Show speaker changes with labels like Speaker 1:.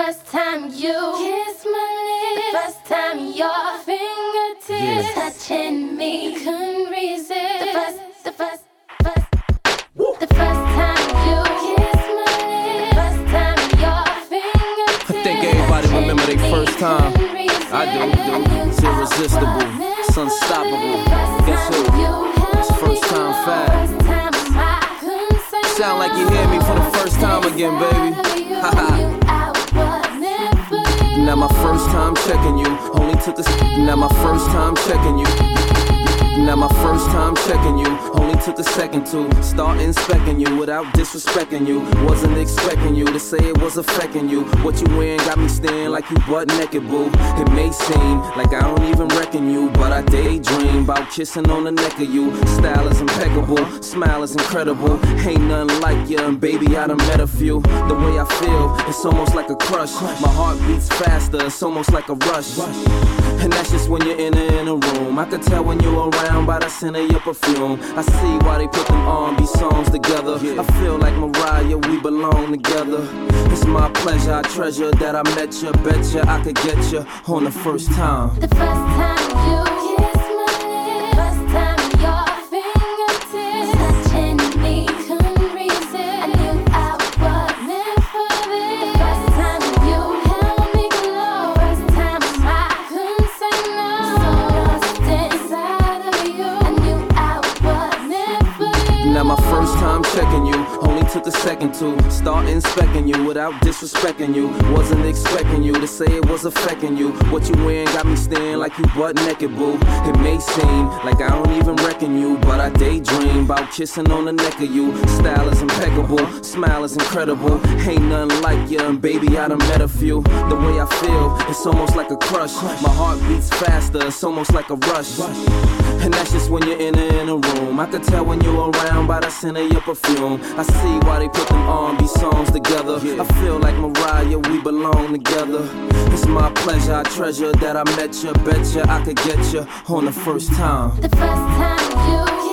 Speaker 1: first time you kiss my lips, the first time your fingertips touching me, couldn't resist. The first time you kiss my lips, the first time your fingertips.
Speaker 2: I think everybody remember their first time. I do. It's irresistible. It's unstoppable. Guess who? It's first time fast. Sound like you hear me for the first time again, baby. Haha. Now my first time checking you. Only took a now my first time checking you. Now my first time checking you. Only took a second to start inspecting you without disrespecting you. Wasn't expecting you to say it was affecting you. What you wearing got me staring like you butt naked, boo. It may seem like I don't even reckon you, but I daydream about kissing on the neck of you. Style is impeccable, smile is incredible. Ain't nothing like you, and baby I done met a few. The way I feel, it's almost like a crush. My heart beats faster, it's almost like a rush. And that's just when you're in a room. I could tell when you're around by the scent of your perfume. I see why they put them R&B songs together. I feel like Mariah, we belong together. It's my pleasure, I treasure that I met you. Bet you I could get you on the first time.
Speaker 1: The first time you kiss my lips, the first time your fingertips touching me, couldn't resist. I knew I was meant for this. The first time you held me close, first time I couldn't say no. So lost inside of you, I knew I was meant for this.
Speaker 2: Now my first time checking you. Only took a second to start inspecting you without disrespecting you. Wasn't expecting you to say it was affecting you. What you wearing got me staring like you butt naked, boo. It may seem like I don't even reckon you, but I daydream about kissing on the neck of you. Style is impeccable, smile is incredible. Ain't nothing like you, and baby I done met a few. The way I feel, it's almost like a crush. My heart beats faster, it's almost like a rush. And that's just when you're in a room. I could tell when you're around by the scent of your perfume. I see why they put them R&B songs together. I feel like Mariah, we belong together. It's my pleasure, I treasure that I met you. Bet you I could get you on the first time.
Speaker 1: The first time you